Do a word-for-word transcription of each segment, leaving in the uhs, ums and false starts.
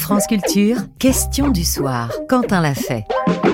France Culture, question du soir. Quentin l'a fait.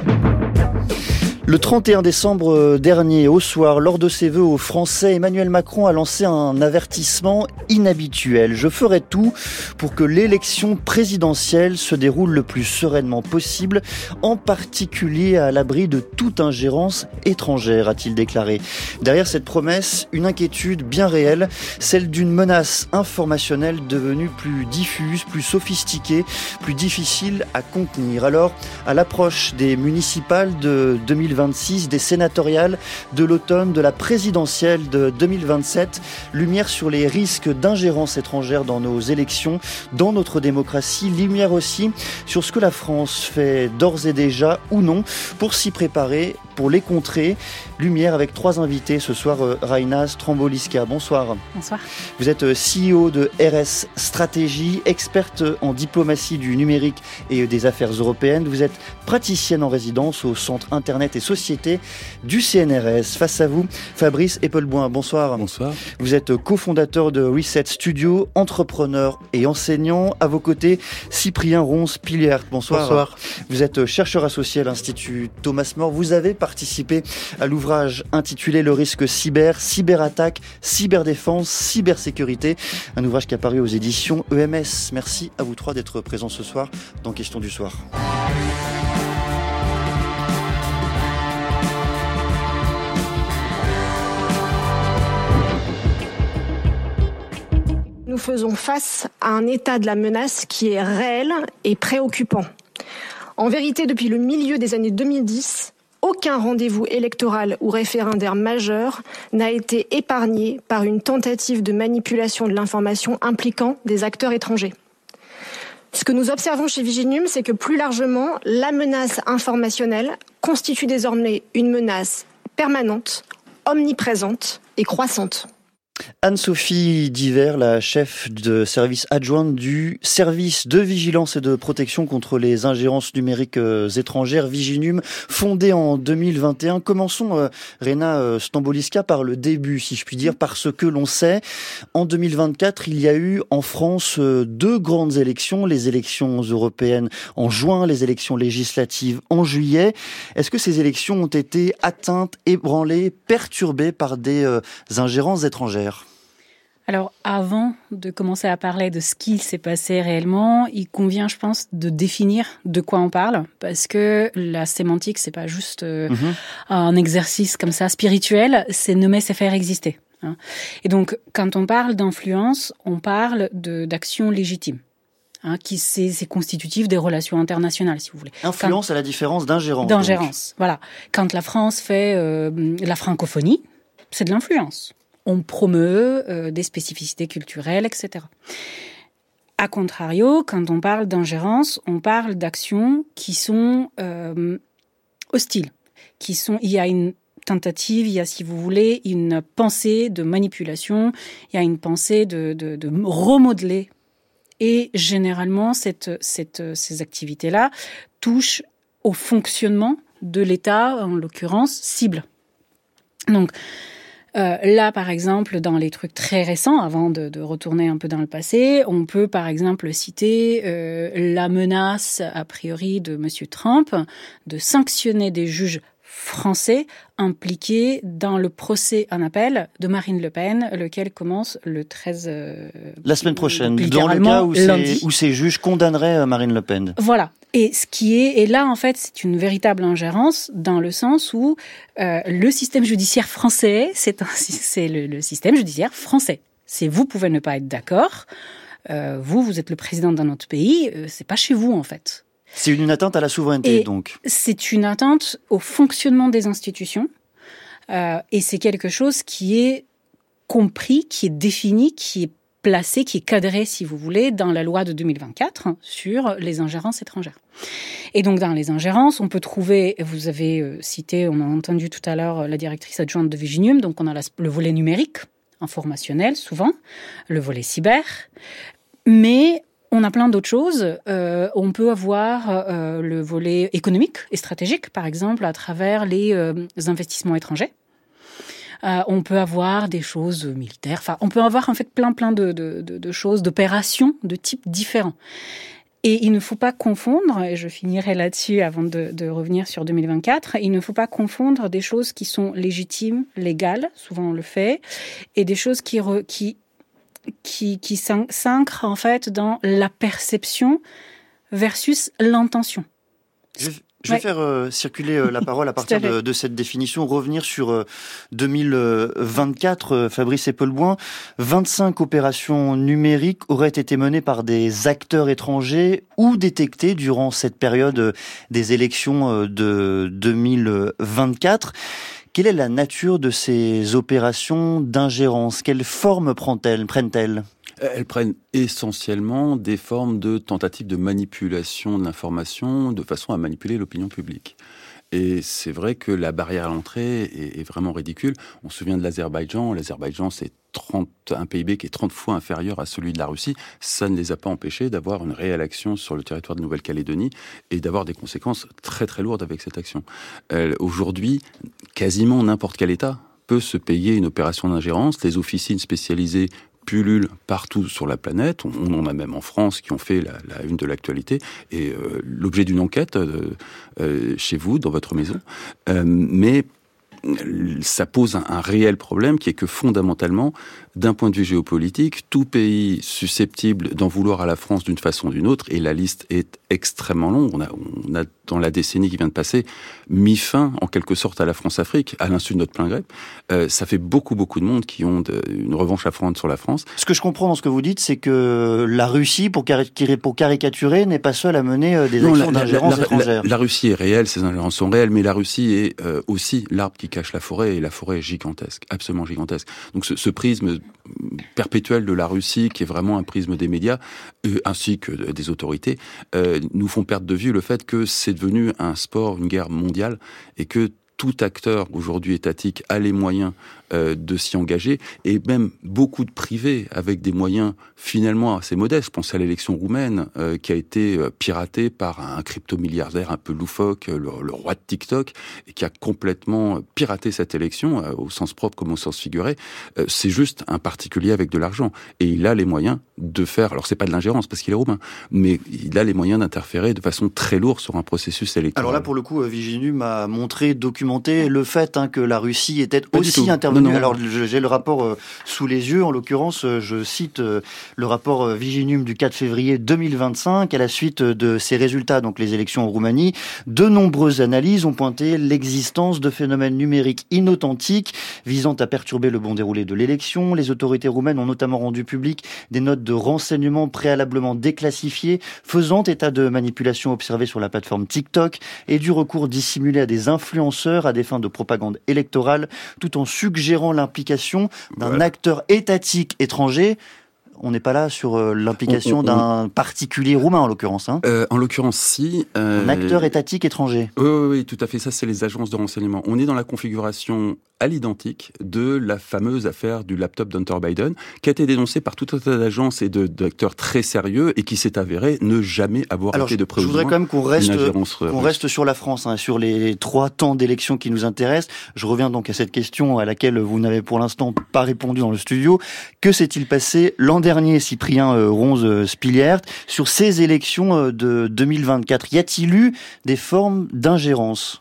Le trente et un décembre dernier, au soir, lors de ses vœux aux Français, Emmanuel Macron a lancé un avertissement inhabituel. Je ferai tout pour que l'élection présidentielle se déroule le plus sereinement possible, en particulier à l'abri de toute ingérence étrangère, a-t-il déclaré. Derrière cette promesse, une inquiétude bien réelle, celle d'une menace informationnelle devenue plus diffuse, plus sophistiquée, plus difficile à contenir. Alors, à l'approche des municipales de deux mille vingt-six, des sénatoriales de l'automne, de la présidentielle de deux mille vingt-sept, lumière sur les risques d'ingérence étrangère dans nos élections, dans notre démocratie, lumière aussi sur ce que la France fait d'ores et déjà ou non pour s'y préparer, pour les contrer. Lumière avec trois invités ce soir. Raina Stramboliska, bonsoir. Bonsoir. Vous êtes C E O de R S Stratégie, experte en diplomatie du numérique et des affaires européennes. Vous êtes praticienne en résidence au Centre Internet et Société du C N R S. Face à vous, Fabrice Epelboin, bonsoir. Bonsoir. Vous êtes cofondateur de Reset Studio, entrepreneur et enseignant. À vos côtés, Cyprien Ronce-Piliert, bonsoir. Bonsoir. Vous êtes chercheur associé à l'Institut Thomas More. Vous avez participé à l'ouvrage intitulé Le risque cyber, cyberattaque, cyberdéfense, cybersécurité. Un ouvrage qui a paru aux éditions E M S. Merci à vous trois d'être présents ce soir dans Question du soir. Nous faisons face à un état de la menace qui est réel et préoccupant. En vérité, depuis le milieu des années deux mille dix, aucun rendez-vous électoral ou référendaire majeur n'a été épargné par une tentative de manipulation de l'information impliquant des acteurs étrangers. Ce que nous observons chez Viginum, c'est que plus largement, la menace informationnelle constitue désormais une menace permanente, omniprésente et croissante. Anne-Sophie Divert, la chef de service adjointe du service de vigilance et de protection contre les ingérences numériques euh, étrangères, Viginum, fondé en deux mille vingt et un. Commençons, euh, Raina euh, Stramboliska, par le début, si je puis dire, parce que l'on sait, en deux mille vingt-quatre, il y a eu en France euh, deux grandes élections, les élections européennes en juin, les élections législatives en juillet. Est-ce que ces élections ont été atteintes, ébranlées, perturbées par des euh, ingérences étrangères ? Alors, avant de commencer à parler de ce qui s'est passé réellement, il convient, je pense, de définir de quoi on parle, parce que la sémantique, c'est pas juste euh, mmh. un exercice comme ça spirituel, c'est nommer, c'est faire exister. Hein. Et donc, quand on parle d'influence, on parle de, d'action légitime. Hein, qui c'est, c'est constitutif des relations internationales, si vous voulez. Influence Quand, à la différence d'ingérence. D'ingérence, donc. Voilà. Quand la France fait euh, la francophonie, c'est de l'influence. On promeut euh, des spécificités culturelles, et cetera. A contrario, quand on parle d'ingérence, on parle d'actions qui sont euh, hostiles, qui sont. Il y a une tentative, il y a, si vous voulez, une pensée de manipulation, il y a une pensée de, de, de remodeler. Et généralement, cette, cette, ces activités-là touchent au fonctionnement de l'État, en l'occurrence cible. Donc. Euh, là, par exemple, dans les trucs très récents, avant de, de retourner un peu dans le passé, on peut, par exemple, citer euh, la menace, a priori, de Monsieur Trump de sanctionner des juges français impliqués dans le procès en appel de Marine Le Pen, lequel commence le treize... Euh, la semaine prochaine, dans le cas où ces, où ces juges condamneraient Marine Le Pen. Voilà. Et ce qui est, et là, en fait, c'est une véritable ingérence dans le sens où euh, le système judiciaire français, c'est, un, c'est le, le système judiciaire français. C'est vous pouvez ne pas être d'accord. Euh, vous, vous êtes le président d'un autre pays. Euh, c'est pas chez vous, en fait. C'est une atteinte à la souveraineté, et donc. C'est une atteinte au fonctionnement des institutions. Euh, et c'est quelque chose qui est compris, qui est défini, qui est placé, qui est cadré, si vous voulez, dans la loi de deux mille vingt-quatre hein, sur les ingérences étrangères. Et donc, dans les ingérences, on peut trouver, vous avez euh, cité, on a entendu tout à l'heure la directrice adjointe de Viginum, donc on a la, le volet numérique, informationnel, souvent, le volet cyber, mais on a plein d'autres choses. Euh, on peut avoir euh, le volet économique et stratégique, par exemple, à travers les euh, investissements étrangers. Euh, on peut avoir des choses militaires. Enfin, on peut avoir en fait plein, plein de, de, de, de choses, d'opérations de types différents. Et il ne faut pas confondre, et je finirai là-dessus avant de, de revenir sur deux mille vingt-quatre, il ne faut pas confondre des choses qui sont légitimes, légales, souvent on le fait, et des choses qui, re, qui, qui, qui s'ancrent en fait dans la perception versus l'intention. Je... Je vais ouais. faire euh, circuler euh, la parole à partir de, de cette définition, revenir sur euh, deux mille vingt-quatre, euh, Fabrice Epelboin. vingt-cinq opérations numériques auraient été menées par des acteurs étrangers ou détectées durant cette période euh, des élections euh, de deux mille vingt-quatre. Quelle est la nature de ces opérations d'ingérence ? Quelle forme prennent-elles, prennent-elles ? Elles prennent essentiellement des formes de tentatives de manipulation de l'information de façon à manipuler l'opinion publique. Et c'est vrai que la barrière à l'entrée est, est vraiment ridicule. On se souvient de l'Azerbaïdjan. L'Azerbaïdjan, c'est trente, un P I B qui est trente fois inférieur à celui de la Russie. Ça ne les a pas empêchés d'avoir une réelle action sur le territoire de Nouvelle-Calédonie et d'avoir des conséquences très très lourdes avec cette action. Euh, aujourd'hui, quasiment n'importe quel État peut se payer une opération d'ingérence. Les officines spécialisées pullulent partout sur la planète. On en a même en France qui ont fait la, la une de l'actualité et euh, l'objet d'une enquête euh, euh, chez vous, dans votre maison. Euh, mais ça pose un, un réel problème qui est que fondamentalement, d'un point de vue géopolitique, tout pays susceptible d'en vouloir à la France d'une façon ou d'une autre, et la liste est extrêmement longue. On a, on a dans la décennie qui vient de passer, mis fin en quelque sorte à la France-Afrique, à l'insu de notre plein gré. Euh, ça fait beaucoup, beaucoup de monde qui ont de, une revanche à prendre sur la France. Ce que je comprends dans ce que vous dites, c'est que la Russie, pour, cari- pour caricaturer, n'est pas seule à mener des non, actions la, d'ingérence la, la, La, étrangère. la, la Russie est réelle, ces ingérences sont réelles, mais la Russie est euh, aussi l'arbre qui cache la forêt, et la forêt est gigantesque, absolument gigantesque. Donc ce, ce prisme perpétuel de la Russie, qui est vraiment un prisme des médias, euh, ainsi que des autorités, euh, nous font perdre de vue le fait que c'est devenu un sport, une guerre mondiale, et que tout acteur aujourd'hui étatique a les moyens euh, de s'y engager, et même beaucoup de privés avec des moyens finalement assez modestes. Je pense à l'élection roumaine euh, qui a été euh, piratée par un crypto-milliardaire un peu loufoque, le, le roi de TikTok, et qui a complètement piraté cette élection, euh, au sens propre comme au sens figuré. Euh, c'est juste un particulier avec de l'argent, et il a les moyens de faire, alors c'est pas de l'ingérence parce qu'il est roumain, mais il a les moyens d'interférer de façon très lourde sur un processus électoral. Alors là, pour le coup, Viginum a montré, documenté le fait hein, que la Russie était pas aussi intervenue. Non, non. Alors j'ai le rapport euh, sous les yeux, en l'occurrence, euh, je cite euh, le rapport euh, Viginum du quatre février deux mille vingt-cinq, à la suite de ces résultats, donc les élections en Roumanie. De nombreuses analyses ont pointé l'existence de phénomènes numériques inauthentiques visant à perturber le bon déroulé de l'élection. Les autorités roumaines ont notamment rendu publiques des notes de renseignements préalablement déclassifiées, faisant état de manipulations observées sur la plateforme TikTok et du recours dissimulé à des influenceurs à des fins de propagande électorale, tout en suggérant l'implication d'un voilà. acteur étatique étranger. On n'est pas là sur euh, l'implication on, on, d'un on... particulier roumain, en l'occurrence. Hein. Euh, en l'occurrence, si. Euh... Un acteur étatique étranger. Oui, oui, oui, tout à fait. Ça, c'est les agences de renseignement. On est dans la configuration à l'identique de la fameuse affaire du laptop d'Hunter Biden, qui a été dénoncée par tout un tas d'agences et de, d'acteurs très sérieux, et qui s'est avéré ne jamais avoir Alors, été de preuve. Je voudrais quand même qu'on reste, qu'on reste sur la France, hein, sur les trois temps d'élection qui nous intéressent. Je reviens donc à cette question à laquelle vous n'avez pour l'instant pas répondu dans le studio. Que s'est-il passé l'an dernier, Cyprien euh, Ronze-Spilière, sur ces élections euh, de deux mille vingt-quatre? Y a-t-il eu des formes d'ingérence ?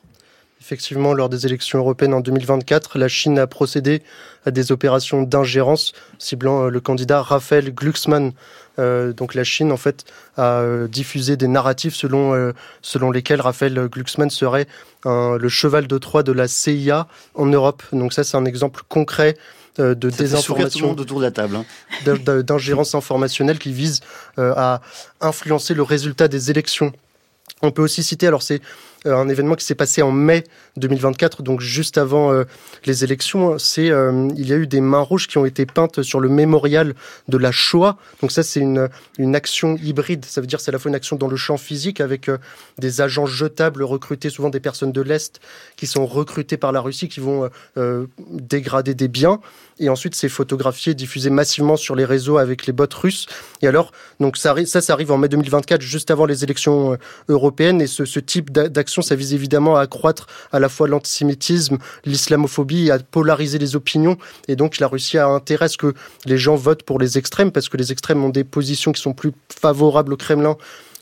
Effectivement, lors des élections européennes en deux mille vingt-quatre, la Chine a procédé à des opérations d'ingérence ciblant le candidat Raphaël Glucksmann. Euh, donc la Chine, en fait, a euh, diffusé des narratifs selon, euh, selon lesquels Raphaël Glucksmann serait un, le cheval de Troie de la C I A en Europe. Donc ça, c'est un exemple concret euh, de ça désinformation, autour de la table, hein. d'ingérence informationnelle qui vise euh, à influencer le résultat des élections. On peut aussi citer, alors c'est un événement qui s'est passé en mai deux mille vingt-quatre, donc juste avant euh, les élections. C'est euh, il y a eu des mains rouges qui ont été peintes sur le mémorial de la Shoah. Donc ça, c'est une une action hybride. Ça veut dire c'est à la fois une action dans le champ physique avec euh, des agents jetables recrutés, souvent des personnes de l'Est, qui sont recrutées par la Russie, qui vont euh, dégrader des biens. Et ensuite, c'est photographié, diffusé massivement sur les réseaux avec les bots russes. Et alors, donc ça, ça, ça arrive en mai deux mille vingt-quatre, juste avant les élections euh, européennes. Et ce, ce type d'action, ça vise évidemment à accroître à la fois l'antisémitisme, l'islamophobie, à polariser les opinions. Et donc, la Russie a intérêt à ce que les gens votent pour les extrêmes, parce que les extrêmes ont des positions qui sont plus favorables au Kremlin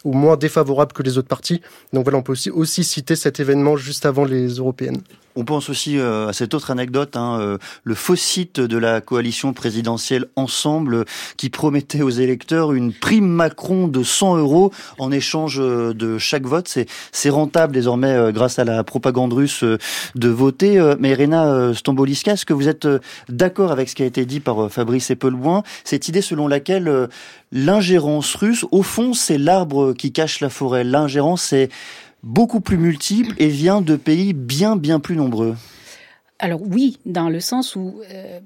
ou moins défavorable que les autres partis. Donc voilà, on peut aussi, aussi citer cet événement juste avant les européennes. On pense aussi euh, à cette autre anecdote, hein, euh, le faux site de la coalition présidentielle Ensemble euh, qui promettait aux électeurs une prime Macron de cent euros en échange euh, de chaque vote. C'est, c'est rentable désormais euh, grâce à la propagande russe euh, de voter. Euh, mais Irena euh, Stamboliska, est-ce que vous êtes euh, d'accord avec ce qui a été dit par euh, Fabrice Epelboin, cette idée selon laquelle euh, l'ingérence russe, au fond, c'est l'arbre qui cache la forêt. L'ingérence, c'est beaucoup plus multiple et vient de pays bien, bien plus nombreux. Alors oui, dans le sens où euh,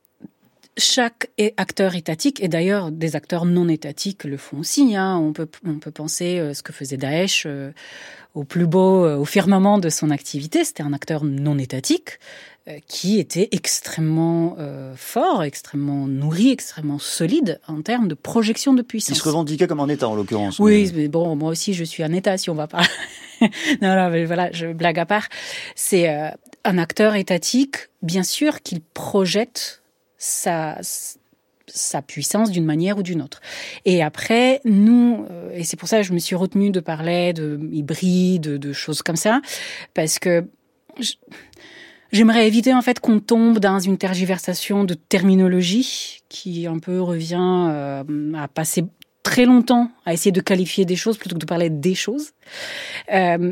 chaque acteur étatique, et d'ailleurs des acteurs non étatiques le font aussi, hein, on peut, on peut penser euh, ce que faisait Daesh euh, au plus beau, euh, au firmament de son activité, c'était un acteur non étatique euh, qui était extrêmement euh, fort, extrêmement nourri, extrêmement solide en termes de projection de puissance. Il se revendiquait comme un État en l'occurrence. Oui, mais, mais bon, moi aussi je suis un État si on va pas... non, non, mais voilà, je blague à part. C'est euh, un acteur étatique, bien sûr, qu'il projette sa, sa puissance d'une manière ou d'une autre. Et après, nous, euh, et c'est pour ça que je me suis retenue de parler de hybride, de, de choses comme ça, parce que je, j'aimerais éviter en fait qu'on tombe dans une tergiversation de terminologie qui un peu revient euh, à passer très longtemps à essayer de qualifier des choses plutôt que de parler des choses. Euh,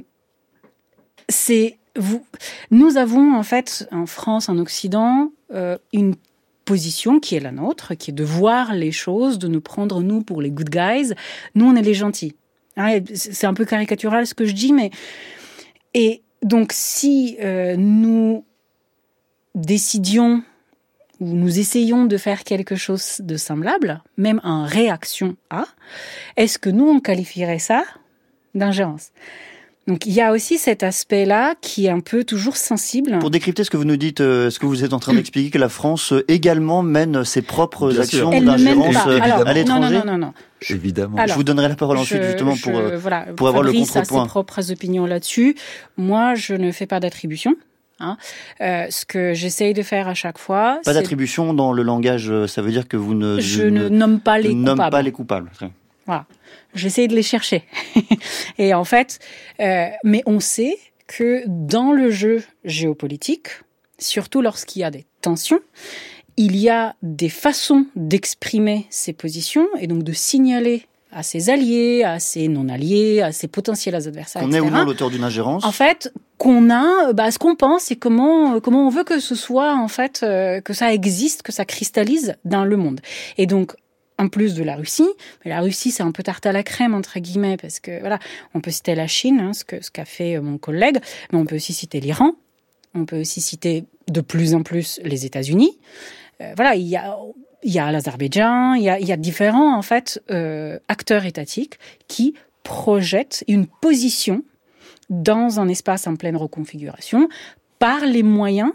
c'est vous. Nous avons en fait en France, en Occident, euh, une position qui est la nôtre, qui est de voir les choses, de nous prendre nous pour les good guys. Nous, on est les gentils. Hein, c'est un peu caricatural ce que je dis, mais et donc si euh, nous décidions ou nous essayons de faire quelque chose de semblable, même en réaction à, est-ce que nous, on qualifierait ça d'ingérence ? Donc, il y a aussi cet aspect-là qui est un peu toujours sensible. Pour décrypter ce que vous nous dites, euh, est-ce que vous êtes en train d'expliquer que la France euh, également mène ses propres Bien actions Elle d'ingérence euh, à l'étranger ? Non, non, non, non. Évidemment. Alors, je vous donnerai la parole ensuite, je, justement, je, pour, euh, voilà, pour avoir Fabrice le contrepoint. A ses propres opinions là-dessus. Moi, je ne fais pas d'attribution. Hein. Euh, ce que j'essaye de faire à chaque fois... Pas c'est... d'attribution dans le langage, ça veut dire que vous ne... Je ne, ne nomme pas les nomme coupables. pas les coupables. Voilà. J'essaye de les chercher. Et en fait, euh, mais on sait que dans le jeu géopolitique, surtout lorsqu'il y a des tensions, il y a des façons d'exprimer ses positions et donc de signaler à ses alliés, à ses non-alliés, à ses potentiels adversaires, qu'on et cetera. Qu'on est ou non l'auteur d'une ingérence. En fait, qu'on a, bah, ce qu'on pense et comment, comment on veut que ce soit, en fait, euh, que ça existe, que ça cristallise dans le monde. Et donc, en plus de la Russie, mais la Russie, c'est un peu tarte à la crème, entre guillemets, parce que, voilà, on peut citer la Chine, hein, ce que, ce qu'a fait mon collègue, mais on peut aussi citer l'Iran, on peut aussi citer de plus en plus les États-Unis. Euh, voilà, il y a, il y a l'Azerbaïdjan, il y a, il y a différents, en fait, euh, acteurs étatiques qui projettent une position dans un espace en pleine reconfiguration par les moyens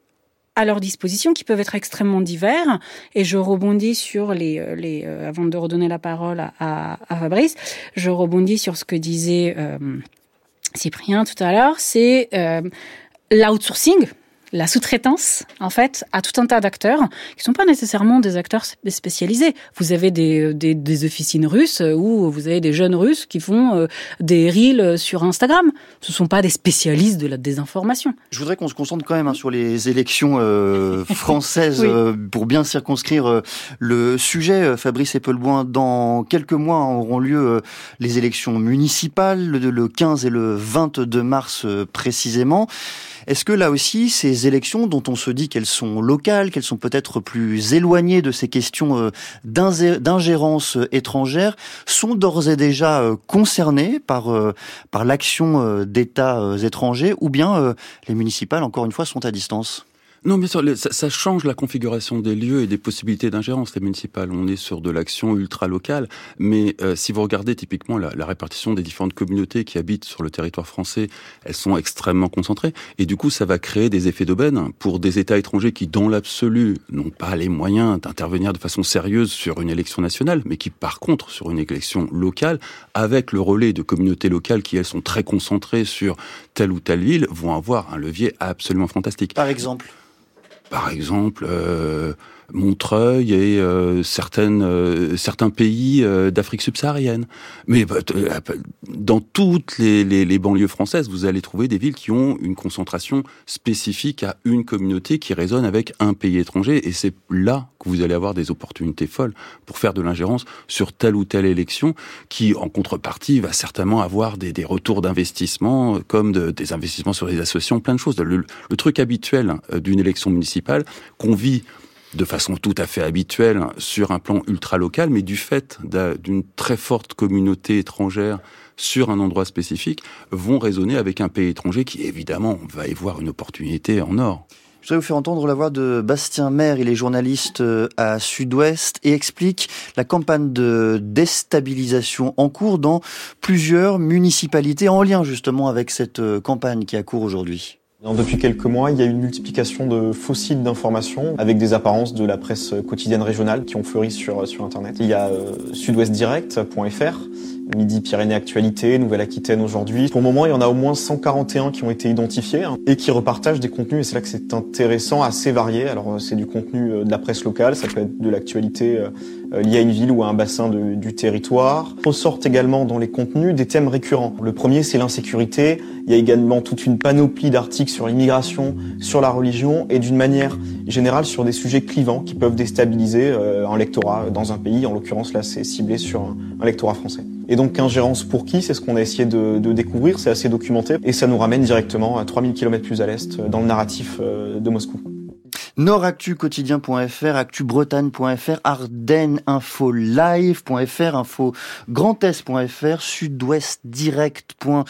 à leur disposition qui peuvent être extrêmement divers. Et je rebondis sur les... les euh, avant de redonner la parole à, à, à Fabrice, je rebondis sur ce que disait euh, Cyprien tout à l'heure, c'est euh, l'outsourcing, la sous-traitance, en fait, à tout un tas d'acteurs qui sont pas nécessairement des acteurs spécialisés. Vous avez des, des, des officines russes où vous avez des jeunes Russes qui font euh, des reels sur Instagram. Ce sont pas des spécialistes de la désinformation. Je voudrais qu'on se concentre quand même hein, sur les élections euh, françaises oui. euh, pour bien circonscrire euh, le sujet. Fabrice Epelboin, dans quelques mois auront lieu euh, les élections municipales, le, le quinze et le vingt-deux mars euh, précisément. Est-ce que là aussi, ces élections dont on se dit qu'elles sont locales, qu'elles sont peut-être plus éloignées de ces questions d'ingérence étrangère, sont d'ores et déjà concernées par, par l'action d'États étrangers ou bien les municipales, encore une fois, sont à distance ? Non, bien sûr, ça, ça change la configuration des lieux et des possibilités d'ingérence, les municipales. On est sur de l'action ultra-locale, mais euh, si vous regardez typiquement la, la répartition des différentes communautés qui habitent sur le territoire français, elles sont extrêmement concentrées, et du coup, ça va créer des effets d'aubaine pour des États étrangers qui, dans l'absolu, n'ont pas les moyens d'intervenir de façon sérieuse sur une élection nationale, mais qui, par contre, sur une élection locale, avec le relais de communautés locales qui, elles, sont très concentrées sur telle ou telle ville, vont avoir un levier absolument fantastique. Par exemple ? Par exemple, euh, Montreuil et euh, certaines, euh, certains pays euh, d'Afrique subsaharienne. Mais bah, dans toutes les, les, les banlieues françaises, vous allez trouver des villes qui ont une concentration spécifique à une communauté qui résonne avec un pays étranger. Et c'est là que vous allez avoir des opportunités folles pour faire de l'ingérence sur telle ou telle élection qui, en contrepartie, va certainement avoir des, des retours d'investissement, comme de, des investissements sur les associations, plein de choses. Le, le truc habituel d'une élection municipale qu'on vit de façon tout à fait habituelle sur un plan ultra-local, mais du fait d'une très forte communauté étrangère sur un endroit spécifique, vont résonner avec un pays étranger qui, évidemment, va y voir une opportunité en or. Je voudrais vous faire entendre la voix de Bastien Maire. Il est journaliste à Sud-Ouest et explique la campagne de déstabilisation en cours dans plusieurs municipalités en lien justement avec cette campagne qui a cours aujourd'hui. Depuis quelques mois, il y a eu une multiplication de faux sites d'information avec des apparences de la presse quotidienne régionale qui ont fleuri sur, sur Internet. Il y a euh, sud-ouest direct point f r, Midi-Pyrénées Actualité, Nouvelle-Aquitaine aujourd'hui. Pour le moment, il y en a au moins cent quarante et un qui ont été identifiés hein, et qui repartagent des contenus, et c'est là que c'est intéressant, assez varié. Alors c'est du contenu de la presse locale, ça peut être de l'actualité euh, liée à une ville ou à un bassin de, du territoire. Ressortent également dans les contenus des thèmes récurrents. Le premier, c'est l'insécurité. Il y a également toute une panoplie d'articles sur l'immigration, sur la religion et d'une manière générale sur des sujets clivants qui peuvent déstabiliser euh, un lectorat dans un pays. En l'occurrence, là, c'est ciblé sur un, un lectorat français. Et donc, ingérence pour qui? C'est ce qu'on a essayé de, de découvrir. C'est assez documenté. Et ça nous ramène directement à trois mille kilomètres plus à l'est, dans le narratif euh, de Moscou. Nord-Actu Quotidien point f r, Actu Bretagne point f r, Ardennes Info Live point f r, Info Grand Est point f r, Sud-Ouest Direct point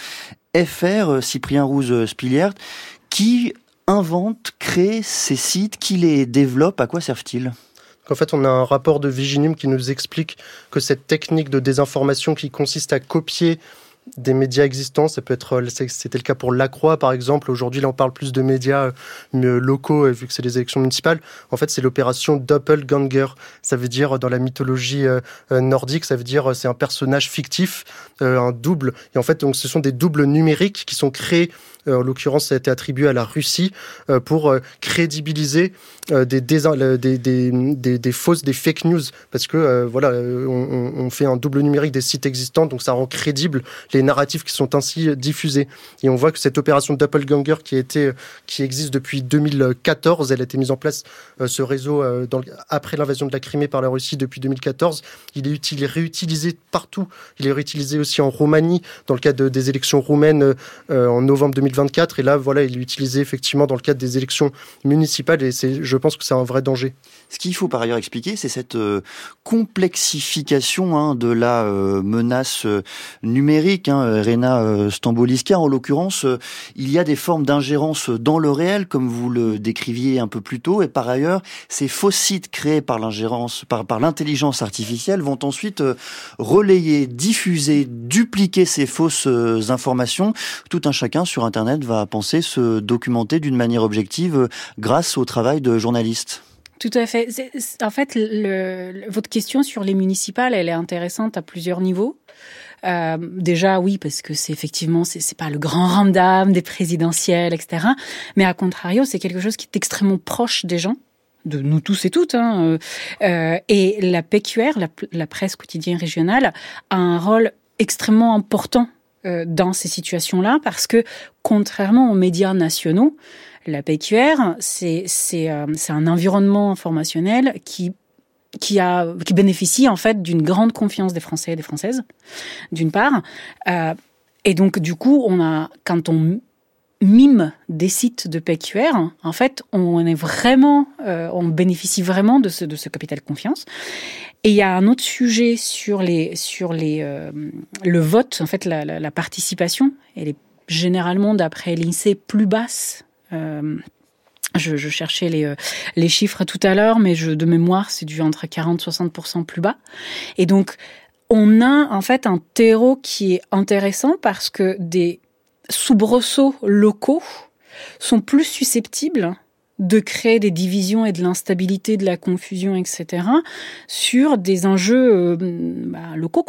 f r. Cyprien Rouse-Spilière, qui invente, crée ces sites, qui les développe, à quoi servent-ils? En fait, on a un rapport de Viginim qui nous explique que cette technique de désinformation qui consiste à copier des médias existants, ça peut être, c'était le cas pour La Croix par exemple, aujourd'hui là on parle plus de médias euh, locaux vu que c'est les élections municipales, en fait c'est l'opération Doppelganger, ça veut dire dans la mythologie euh, nordique, ça veut dire c'est un personnage fictif, euh, un double, et en fait donc ce sont des doubles numériques qui sont créés, euh, en l'occurrence ça a été attribué à la Russie, euh, pour euh, crédibiliser euh, des, des, des, des, des, des fausses, des fake news, parce que euh, voilà, on, on fait un double numérique des sites existants, donc ça rend crédible les narratifs qui sont ainsi diffusés. Et on voit que cette opération de Doppelganger qui, a été, qui existe depuis deux mille quatorze, elle a été mise en place, euh, ce réseau, euh, dans, après l'invasion de la Crimée par la Russie depuis deux mille quatorze. Il est, util, il est réutilisé partout. Il est réutilisé aussi en Roumanie, dans le cadre de, des élections roumaines euh, en novembre deux mille vingt-quatre. Et là, voilà, il est utilisé effectivement dans le cadre des élections municipales. Et c'est, je pense que c'est un vrai danger. Ce qu'il faut par ailleurs expliquer, c'est cette euh, complexification hein, de la euh, menace euh, numérique. Hein, Rena euh, Stamboliska, en l'occurrence, euh, il y a des formes d'ingérence dans le réel, comme vous le décriviez un peu plus tôt. Et par ailleurs, ces faux sites créés par l'ingérence, par, par l'intelligence artificielle, vont ensuite euh, relayer, diffuser, dupliquer ces fausses euh, informations. Tout un chacun sur Internet va penser se documenter d'une manière objective euh, grâce au travail de journalistes. Tout à fait. C'est, c'est, en fait, le, le, votre question sur les municipales, elle est intéressante à plusieurs niveaux. Euh, déjà, oui, parce que c'est effectivement, c'est, c'est pas le grand ramdam des présidentielles, et cetera. Mais à contrario, c'est quelque chose qui est extrêmement proche des gens, de nous tous et toutes. Hein. Euh, et la P Q R, la, la presse quotidienne régionale, a un rôle extrêmement important euh, dans ces situations-là, parce que contrairement aux médias nationaux, la P Q R, c'est, c'est, euh, c'est un environnement informationnel qui, qui, a, qui bénéficie en fait d'une grande confiance des Français et des Françaises, d'une part. Euh, et donc, du coup, on a, quand on mime des sites de P Q R, en fait, on est vraiment, euh, on bénéficie vraiment de ce, de ce capital confiance. Et il y a un autre sujet sur les, sur les, euh, le vote, en fait, la, la, la participation. Elle est généralement, d'après l'INSEE, plus basse. Euh, je, je cherchais les, euh, les chiffres tout à l'heure, mais je, de mémoire, c'est du entre quarante et soixante pour cent plus bas. Et donc, on a en fait un terreau qui est intéressant parce que des soubresauts locaux sont plus susceptibles de créer des divisions et de l'instabilité, de la confusion, et cetera, sur des enjeux euh, bah, locaux, quoi.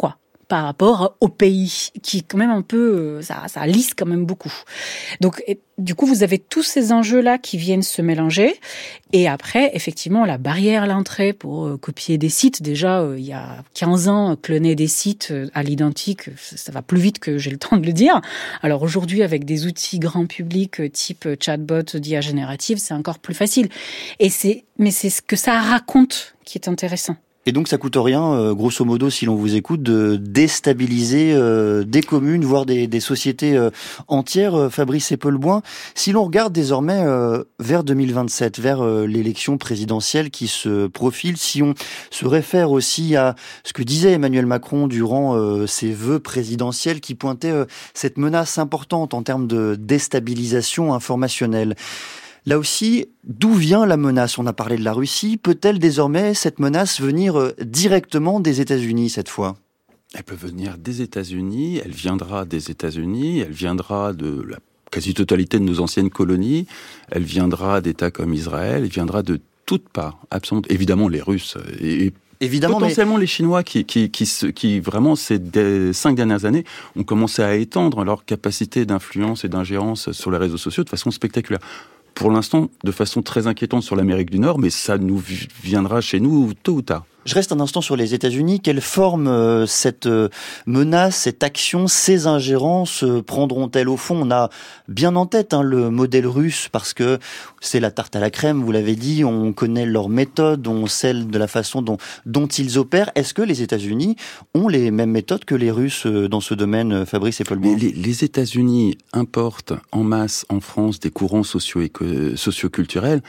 par rapport au pays, qui est quand même un peu, ça, ça lisse quand même beaucoup. Donc, et, du coup, vous avez tous ces enjeux-là qui viennent se mélanger. Et après, effectivement, la barrière à l'entrée pour euh, copier des sites, déjà, euh, il y a quinze ans, cloner des sites euh, à l'identique, ça, ça va plus vite que j'ai le temps de le dire. Alors aujourd'hui, avec des outils grand public euh, type chatbot, d'I A générative, c'est encore plus facile. Et c'est, mais c'est ce que ça raconte qui est intéressant. Et donc ça coûte rien, euh, grosso modo, si l'on vous écoute, de déstabiliser euh, des communes, voire des, des sociétés euh, entières, euh, Fabrice Epelboin. Si l'on regarde désormais euh, vers deux mille vingt-sept, vers euh, l'élection présidentielle qui se profile, si on se réfère aussi à ce que disait Emmanuel Macron durant euh, ses vœux présidentiels, qui pointait euh, cette menace importante en termes de déstabilisation informationnelle. Là aussi, d'où vient la menace ? On a parlé de la Russie. Peut-elle désormais, cette menace, venir directement des États-Unis cette fois ? Elle peut venir des États-Unis, elle viendra des États-Unis, elle viendra de la quasi-totalité de nos anciennes colonies, elle viendra d'États comme Israël, elle viendra de toutes parts, absolument. Évidemment, les Russes et Évidemment, potentiellement mais... les Chinois qui, qui, qui, qui, qui vraiment, ces cinq dernières années, ont commencé à étendre leur capacité d'influence et d'ingérence sur les réseaux sociaux de façon spectaculaire. Pour l'instant, de façon très inquiétante sur l'Amérique du Nord, mais ça nous viendra chez nous tôt ou tard. Je reste un instant sur les États-Unis. Quelle forme euh, cette euh, menace, cette action, ces ingérences euh, prendront-elles au fond ? On a bien en tête hein, le modèle russe parce que c'est la tarte à la crème, vous l'avez dit, on connaît leur méthode, on sait de la façon dont, dont ils opèrent. Est-ce que les États-Unis ont les mêmes méthodes que les Russes euh, dans ce domaine, Fabrice Epelboin ? les, les États-Unis importent en masse en France des courants socio-éco- socioculturels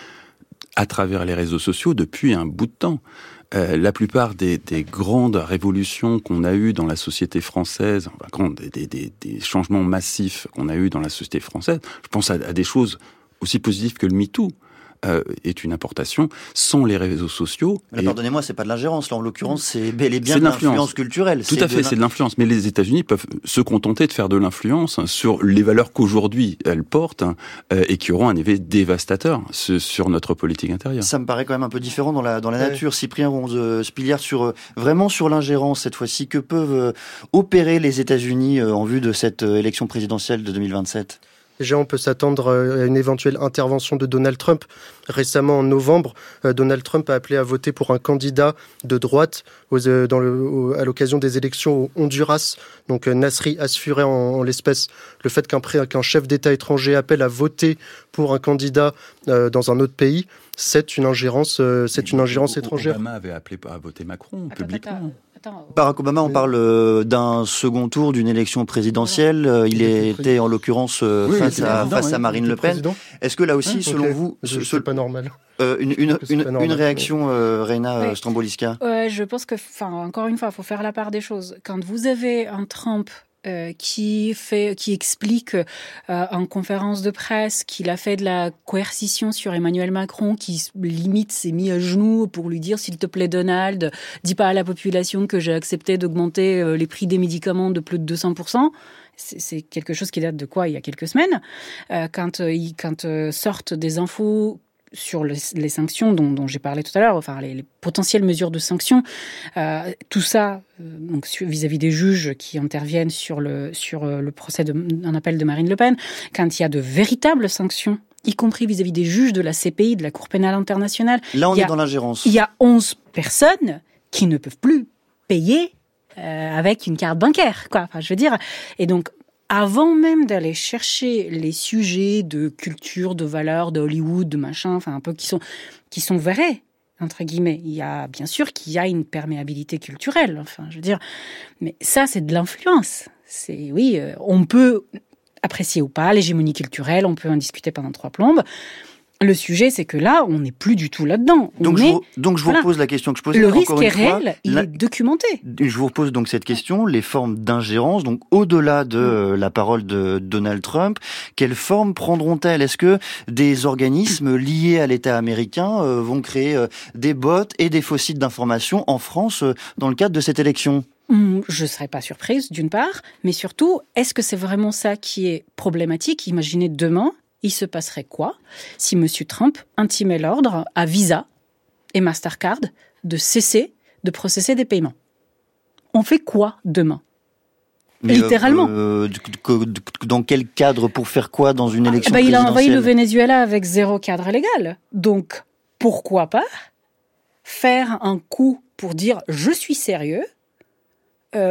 à travers les réseaux sociaux depuis un bout de temps. Euh, la plupart des, des grandes révolutions qu'on a eues dans la société française, enfin, des, des, des changements massifs qu'on a eus dans la société française, je pense à, à des choses aussi positives que le MeToo, euh, est une importation, sont les réseaux sociaux. Mais et... pardonnez-moi, c'est pas de l'ingérence, là, en l'occurrence, c'est bel et bien c'est de l'influence. l'influence culturelle. Tout à fait, de c'est de l'influence. Mais les États-Unis peuvent se contenter de faire de l'influence hein, sur les valeurs qu'aujourd'hui elles portent hein, euh, et qui auront un effet dévastateur ce, sur notre politique intérieure. Ça me paraît quand même un peu différent dans la, dans la ouais. nature. Cyprien Ronze-Spilière, sur, euh, vraiment sur l'ingérence cette fois-ci, que peuvent euh, opérer les États-Unis euh, en vue de cette euh, élection présidentielle de deux mille vingt-sept ? Déjà, on peut s'attendre à une éventuelle intervention de Donald Trump. Récemment, en novembre, Donald Trump a appelé à voter pour un candidat de droite aux, dans le, aux, à l'occasion des élections au Honduras. Donc, Nasri Asfuré en, en l'espèce. Le fait qu'un, qu'un chef d'État étranger appelle à voter pour un candidat euh, dans un autre pays, c'est une ingérence, euh, c'est une ingérence étrangère. Obama avait appelé à voter Macron attends, publiquement. Attends. Attends. Barack Obama, on parle euh, d'un second tour d'une élection présidentielle. Euh, il, il était en l'occurrence euh, oui, face, à, face oui, à Marine Le Pen. Est-ce que là aussi, ah, selon okay. vous, je, ce, c'est pas normal. Euh, une, une, une, normal, une réaction, mais... euh, Reina ouais. Stramboliska. Ouais, je pense que, enfin, encore une fois, il faut faire la part des choses. Quand vous avez un Trump Euh, qui fait, qui explique euh, en conférence de presse qu'il a fait de la coercition sur Emmanuel Macron, qui limite s'est mis à genoux pour lui dire s'il te plaît Donald, dis pas à la population que j'ai accepté d'augmenter euh, les prix des médicaments de plus de deux cents pour cent. C'est, c'est quelque chose qui date de quoi, il y a quelques semaines, euh, quand euh, quand euh, sortent des infos sur le, les sanctions dont, dont j'ai parlé tout à l'heure, enfin les, les potentielles mesures de sanctions, euh, tout ça, euh, donc vis-à-vis des juges qui interviennent sur le sur le procès d'un appel de Marine Le Pen, quand il y a de véritables sanctions, y compris vis-à-vis des juges de la C P I, de la Cour pénale internationale. Là, on est a, dans l'ingérence. Il y a onze personnes qui ne peuvent plus payer euh, avec une carte bancaire, quoi. Enfin, je veux dire, et donc. Avant même d'aller chercher les sujets de culture, de valeurs, de Hollywood, de machin, enfin un peu qui sont qui sont vrais entre guillemets. Il y a bien sûr qu'il y a une perméabilité culturelle. Enfin, je veux dire, mais ça c'est de l'influence. C'est oui, euh, on peut apprécier ou pas l'hégémonie culturelle, on peut en discuter pendant trois plombes. Le sujet, c'est que là, on n'est plus du tout là-dedans. Donc, est, je vous, donc je vous voilà. repose la question que je posais. Le encore risque une est fois, réel, il la... est documenté. Je vous repose donc cette question, les formes d'ingérence, donc au-delà de euh, la parole de Donald Trump, quelles formes prendront-elles ? Est-ce que des organismes liés à l'État américain euh, vont créer euh, des bots et des faux sites d'information en France euh, dans le cadre de cette élection ? Je ne serais pas surprise, d'une part, mais surtout, est-ce que c'est vraiment ça qui est problématique ? Imaginez demain, il se passerait quoi si M. Trump intimait l'ordre à Visa et Mastercard de cesser de processer des paiements ? On fait quoi demain ? Mais littéralement. Euh, dans quel cadre, pour faire quoi dans une élection ah, bah, présidentielle ? Il a envahi le Venezuela avec zéro cadre légal. Donc, pourquoi pas faire un coup pour dire « je suis sérieux euh, »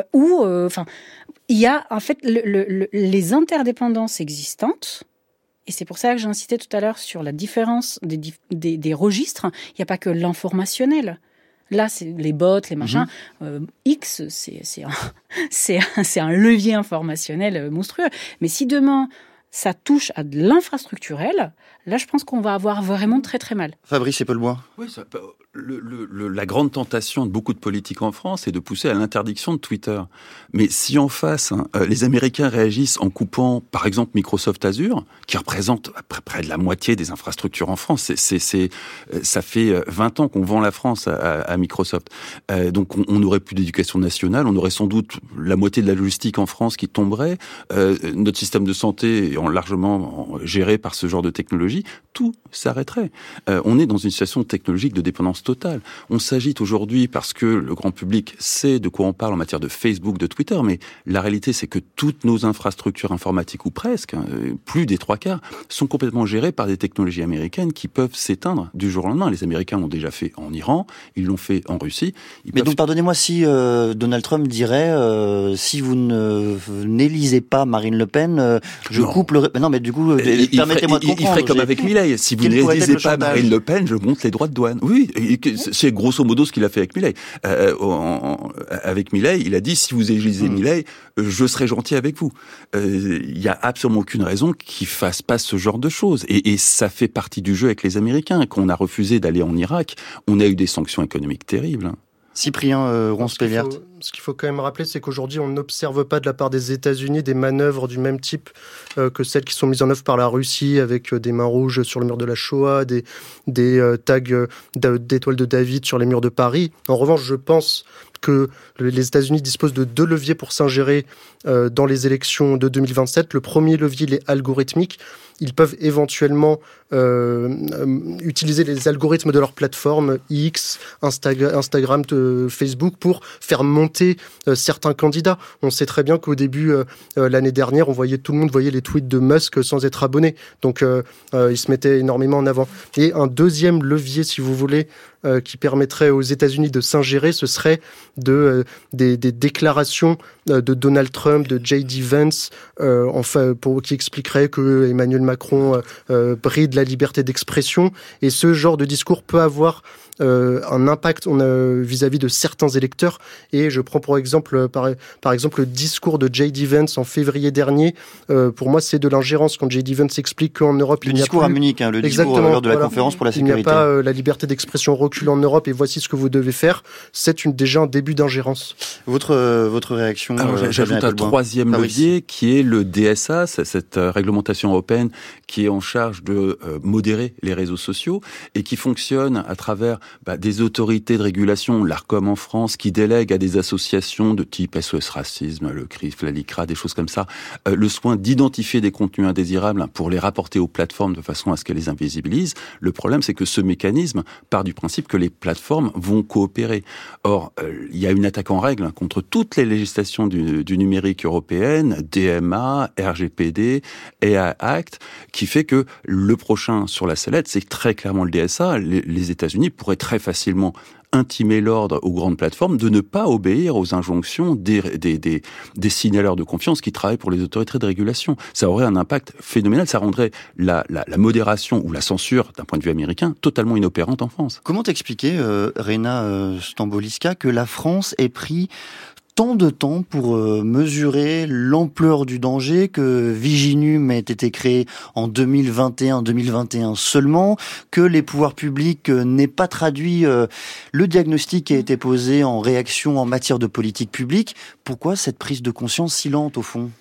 ou, enfin, euh, il y a en fait le, le, le, les interdépendances existantes. Et c'est pour ça que j'insistais tout à l'heure sur la différence des, des, des registres. Il n'y a pas que l'informationnel. Là, c'est les bots, les machins. Mmh. Euh, X, c'est, c'est, un, c'est, un, c'est un levier informationnel monstrueux. Mais si demain, ça touche à de l'infrastructurel, là, je pense qu'on va avoir vraiment très, très mal. Fabrice Eppelbois. Oui, ça peut... Le, le, le, la grande tentation de beaucoup de politiques en France est de pousser à l'interdiction de Twitter. Mais si en face, hein, les Américains réagissent en coupant, par exemple, Microsoft Azure, qui représente près de la moitié des infrastructures en France, c'est, c'est, c'est, ça fait vingt ans qu'on vend la France à, à Microsoft. Euh, donc on n'aurait plus d'éducation nationale, on aurait sans doute la moitié de la logistique en France qui tomberait, euh, notre système de santé est largement géré par ce genre de technologie, tout s'arrêterait. Euh, on est dans une situation technologique de dépendance totale. On s'agite aujourd'hui parce que le grand public sait de quoi on parle en matière de Facebook, de Twitter, mais la réalité, c'est que toutes nos infrastructures informatiques, ou presque, hein, plus des trois quarts, sont complètement gérées par des technologies américaines qui peuvent s'éteindre du jour au lendemain. Les Américains l'ont déjà fait en Iran, ils l'ont fait en Russie. Ils mais peuvent... donc, pardonnez-moi, si euh, Donald Trump dirait euh, si vous ne n'élisez pas Marine Le Pen, euh, je non. coupe le... Non, mais du coup, euh, il, permettez-moi il, de comprendre. Il ferait comme j'ai... avec Milei. Si vous n'élisez pas Marine Le Pen, je monte les droits de douane. Oui, c'est grosso modo ce qu'il a fait avec Milei. Euh, en, en, avec Milei, il a dit si vous élisez mmh. Milei, je serai gentil avec vous. Il euh, y a absolument aucune raison qu'il fasse pas ce genre de choses. Et, et ça fait partie du jeu avec les Américains. Quand on a refusé d'aller en Irak, on a eu des sanctions économiques terribles. Cyprien euh, Ronce-Pelliard. Ce, ce qu'il faut quand même rappeler, c'est qu'aujourd'hui, on n'observe pas de la part des États-Unis des manœuvres du même type euh, que celles qui sont mises en œuvre par la Russie, avec euh, des mains rouges sur le mur de la Shoah, des, des euh, tags euh, d'étoiles de David sur les murs de Paris. En revanche, je pense que les États-Unis disposent de deux leviers pour s'ingérer euh, dans les élections de deux mille vingt-sept. Le premier levier, il est algorithmique. Ils peuvent éventuellement euh, utiliser les algorithmes de leur plateforme X, Instagram, Instagram de Facebook pour faire monter euh, certains candidats. On sait très bien qu'au début, euh, l'année dernière, on voyait tout le monde voyait les tweets de Musk sans être abonné. Donc, euh, euh, il se mettait énormément en avant. Et un deuxième levier, si vous voulez, euh, qui permettrait aux États-Unis de s'ingérer, ce serait de, euh, des, des déclarations euh, de Donald Trump, de J D Vance, euh, enfin, pour, qui expliqueraient que Emmanuel Macron euh, euh, bride la liberté d'expression. Et ce genre de discours peut avoir euh, un impact on a, vis-à-vis de certains électeurs. Et je prends pour exemple, par, par exemple le discours de J D Vance en février dernier. Euh, pour moi, c'est de l'ingérence quand J D Vance explique qu'en Europe, le il n'y a discours plus... à Munich, hein, le Exactement, discours lors de la voilà. conférence pour la sécurité. Il n'y a pas euh, la liberté d'expression recule en Europe et voici ce que vous devez faire. C'est une, déjà un début d'ingérence. Votre, euh, votre réaction? Alors, euh, j'ajoute un troisième levier qui est le D S A, c'est cette euh, réglementation européenne qui est en charge de euh, modérer les réseaux sociaux et qui fonctionne à travers bah, des autorités de régulation, l'ARCOM en France, qui délègue à des associations de type S O S Racisme, le C R I F, la LICRA, des choses comme ça, euh, le soin d'identifier des contenus indésirables pour les rapporter aux plateformes de façon à ce qu'elles les invisibilisent. Le problème, c'est que ce mécanisme part du principe que les plateformes vont coopérer. Or, euh, il y a une attaque en règle contre toutes les législations du, du numérique européenne, D M A, R G P D, A I Act, qui fait que le prochain sur la sellette, c'est très clairement le D S A. Les, les États-Unis pourraient très facilement intimer l'ordre aux grandes plateformes de ne pas obéir aux injonctions des, des, des, des signaleurs de confiance qui travaillent pour les autorités de régulation. Ça aurait un impact phénoménal, ça rendrait la, la, la modération ou la censure, d'un point de vue américain, totalement inopérante en France. Comment t'expliquer, euh, Rena euh, Stamboliska, que la France ait pris tant de temps pour euh, mesurer l'ampleur du danger, que Viginum ait été créé en deux mille vingt et un deux mille vingt et un seulement, que les pouvoirs publics euh, n'aient pas traduit euh, le diagnostic qui a été posé en réaction en matière de politique publique? Pourquoi cette prise de conscience si lente au fond?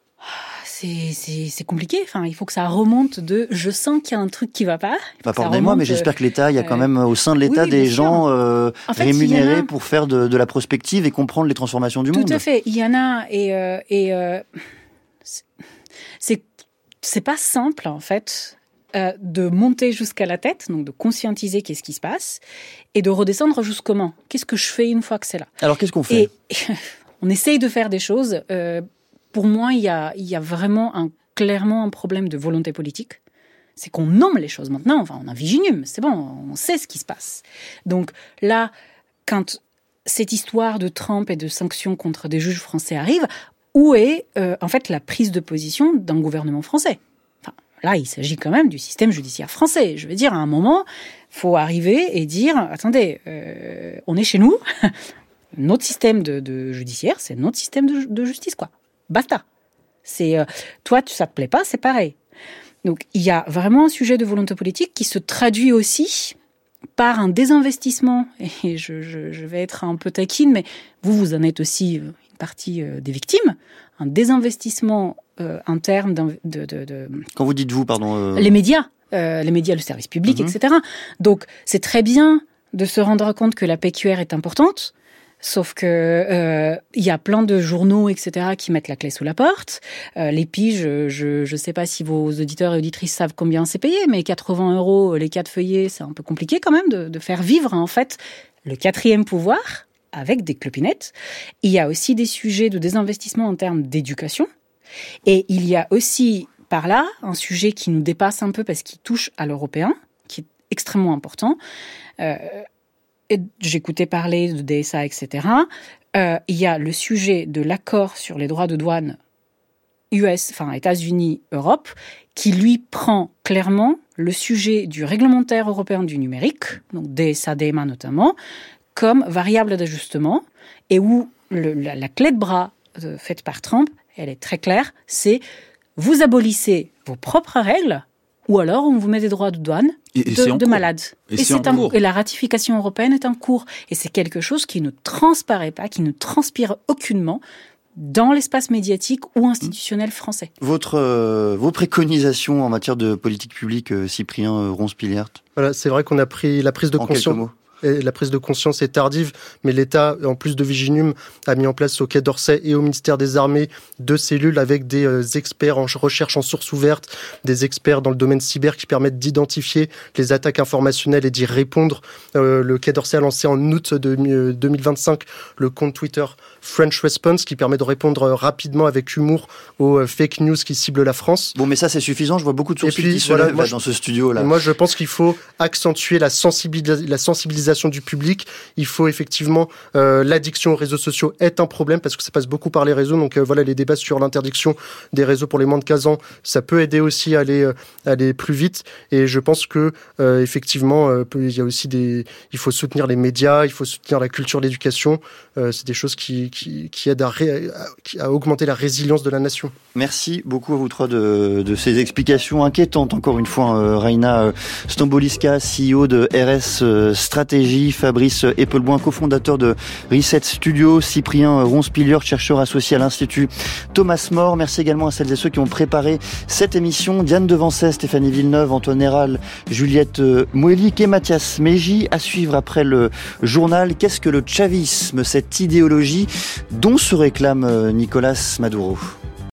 C'est, c'est, c'est compliqué. Enfin, il faut que ça remonte de « je sens qu'il y a un truc qui va pas ». Bah, pardonnez-moi, mais j'espère que l'État, il y a quand même au sein de l'État oui, des gens euh, en fait, rémunérés a... pour faire de, de la prospective et comprendre les transformations du Tout monde. Tout à fait. Il y en a et, euh, et euh, c'est, c'est pas simple en fait euh, de monter jusqu'à la tête, donc de conscientiser qu'est-ce qui se passe et de redescendre jusqu'au comment. Qu'est-ce que je fais une fois que c'est là? Alors qu'est-ce qu'on fait? et, On essaye de faire des choses. Euh, pour moi, il y a, il y a vraiment un, clairement un problème de volonté politique. C'est qu'on nomme les choses maintenant. Enfin, on a Viginum, c'est bon, on sait ce qui se passe. Donc là, quand cette histoire de Trump et de sanctions contre des juges français arrive, où est euh, en fait la prise de position d'un gouvernement français ? Enfin, là, il s'agit quand même du système judiciaire français. Je veux dire, à un moment, il faut arriver et dire, attendez, euh, on est chez nous, notre système de, de judiciaire, c'est notre système de, de justice, quoi. Basta. C'est, euh, toi, ça te plaît pas, c'est pareil. Donc, il y a vraiment un sujet de volonté politique qui se traduit aussi par un désinvestissement. Et je, je, je vais être un peu taquine, mais vous, vous en êtes aussi une partie euh, des victimes. Un désinvestissement euh, en termes de, de, de... Quand vous dites vous, pardon... Euh... Les médias. Euh, les médias, le service public, mm-hmm. et cetera. Donc, c'est très bien de se rendre compte que la P Q R est importante. Sauf que euh, y a plein de journaux, et cetera, qui mettent la clé sous la porte. Euh, les piges, je je sais pas si vos auditeurs et auditrices savent combien c'est payé, mais quatre-vingts euros les quatre feuillets, c'est un peu compliqué quand même de, de faire vivre en fait le quatrième pouvoir avec des clopinettes. Il y a aussi des sujets de désinvestissement en termes d'éducation, et il y a aussi par là un sujet qui nous dépasse un peu parce qu'il touche à l'européen, qui est extrêmement important. Euh, J'écoutais parler de D S A, et cetera. Euh, il y a le sujet de l'accord sur les droits de douane U S, enfin États-Unis, Europe, qui lui prend clairement le sujet du réglementaire européen du numérique, donc D S A, D M A notamment, comme variable d'ajustement, et où le, la, la clé de bras euh, faite par Trump, elle est très claire, c'est vous abolissez vos propres règles, ou alors on vous met des droits de douane et, et de, de malades. Et, et, c'est c'est en un, cours. et la ratification européenne est en cours. Et c'est quelque chose qui ne transparaît pas, qui ne transpire aucunement dans l'espace médiatique ou institutionnel français. Votre, euh, vos préconisations en matière de politique publique, euh, Cyprien euh, Ronspiliert ? Voilà, c'est vrai qu'on a pris la prise de en conscience. Et la prise de conscience est tardive, mais l'État, en plus de Viginum, a mis en place au Quai d'Orsay et au ministère des Armées deux cellules avec des euh, experts en recherche en source ouverte, des experts dans le domaine cyber qui permettent d'identifier les attaques informationnelles et d'y répondre. Euh, le Quai d'Orsay a lancé en août de, euh, deux mille vingt-cinq le compte Twitter French Response qui permet de répondre euh, rapidement avec humour aux euh, fake news qui ciblent la France. Bon, mais ça c'est suffisant, je vois beaucoup de sourcils qui se voilà, lèvent moi, là, dans ce studio-là. Moi je pense qu'il faut accentuer la, sensibilis- la sensibilisation du public. Il faut effectivement euh, l'addiction aux réseaux sociaux est un problème parce que ça passe beaucoup par les réseaux. Donc euh, voilà, les débats sur l'interdiction des réseaux pour les moins de quinze ans, ça peut aider aussi à aller, euh, aller plus vite. Et je pense que euh, effectivement, euh, il y a aussi des, il faut soutenir les médias, il faut soutenir la culture, l'éducation. Euh, c'est des choses qui, qui, qui aident à, ré, à, à augmenter la résilience de la nation. Merci beaucoup à vous trois de, de ces explications inquiétantes. Encore une fois, euh, Raina euh, Stamboliska, C E O de R S euh, Stratégie. Fabrice Eppelboin, cofondateur de Reset Studio, Cyprien Ronspiliert, chercheur associé à l'Institut Thomas More. Merci également à celles et ceux qui ont préparé cette émission. Diane Devancey, Stéphanie Villeneuve, Antoine Héral, Juliette Mouelik et Mathias Mégy. À suivre après le journal. Qu'est-ce que le chavisme, cette idéologie dont se réclame Nicolas Maduro ?